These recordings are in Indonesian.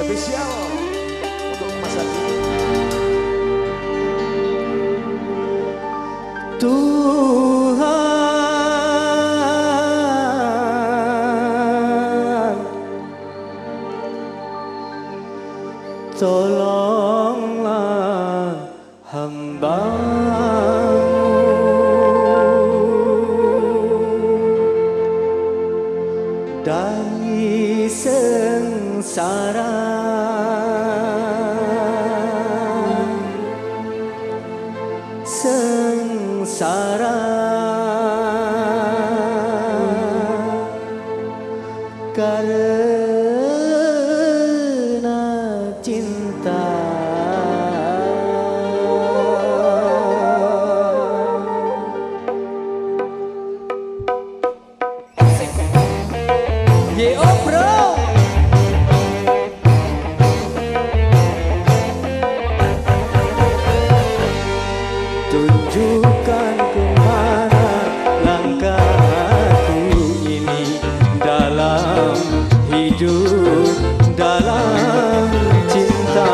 spesial untuk masa kini. Tuhan, tolonglah hamba-Mu dari sengsara, karena cinta. Yo bro, tunjukkan kemana langkahku ini dalam hidup, dalam cinta.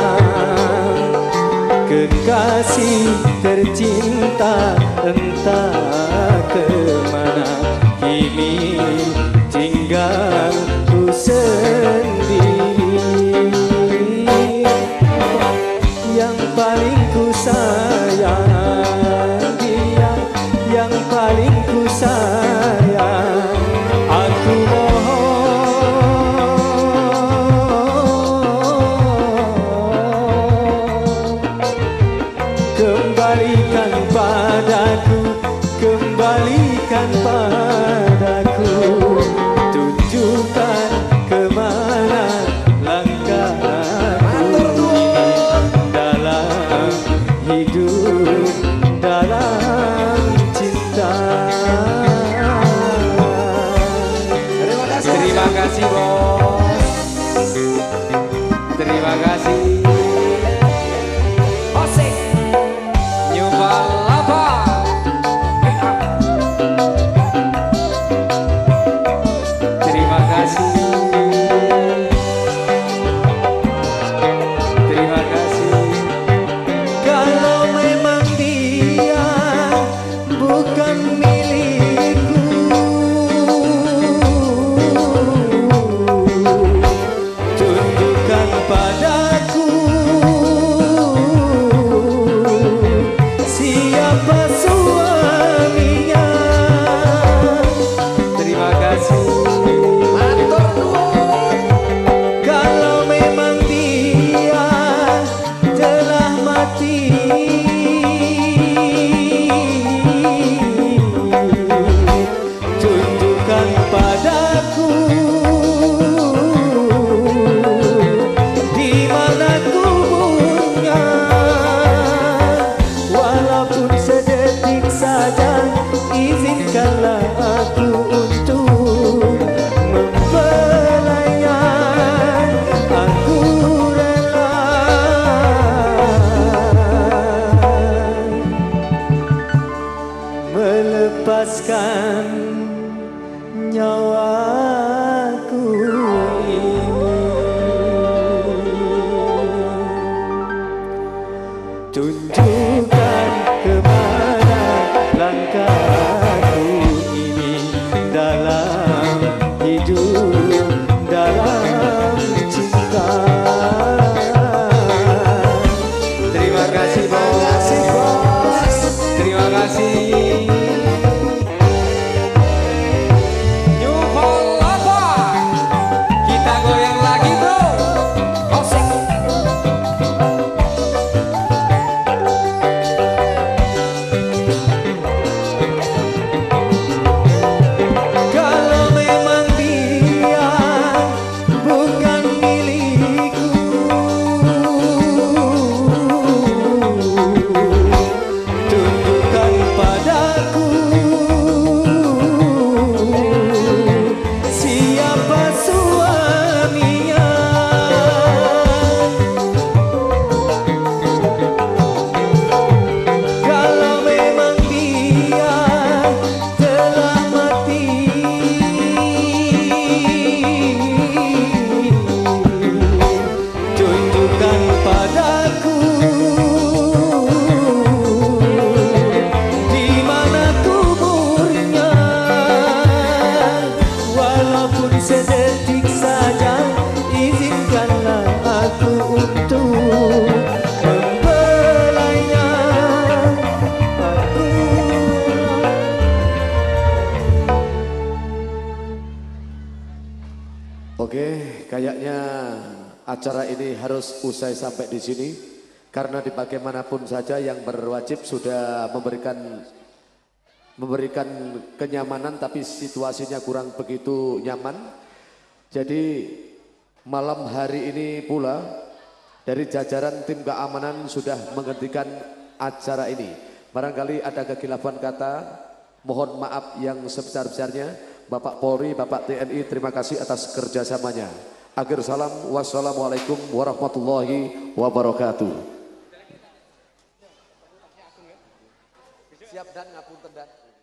Kekasih tercinta, entah kemana kini tinggal ku sendiri. Yang paling ku sayang dia, yang paling ku sayang. Aku mohon kembalikan padaku, kembalikan padaku. Tunjukkan kemana langkahku ini dalam hidup, dalam cinta. Terima kasih bos. Terima kasih. Osik. Nyoba apa? Terima kasih. Terima kasih. Kalau memang dia bukan milikku, tunjukkan padaku siapa suaminya. Terima kasih. Kalau memang dia telah mati, tunjukkan padaku di mana kuburnya. Walaupun sedetik saja, izinkanlah aku untuk membelainya. Aku rela melepaskan nyawaku ini. Tunjukkan kemana langkahku ini dalam hidup, dalam cinta. Terima kasih bos. Terima kasih. Nyupol apa? Kita goyang lagi bro. Osik. Kalau memang dia bukan milikku, tunjukkan padaku kayaknya acara ini harus usai sampai di sini karena di bagaimanapun saja yang berwajib sudah memberikan kenyamanan tapi situasinya kurang begitu nyaman. Jadi malam hari ini pula dari jajaran tim keamanan sudah menghentikan acara ini. Barangkali ada kekhilafan kata, mohon maaf yang sebesar-besarnya. Bapak Polri, Bapak TNI, terima kasih atas kerjasamanya. Akhir salam, wassalamualaikum warahmatullahi wabarakatuh. Siap dan ngapunten dan.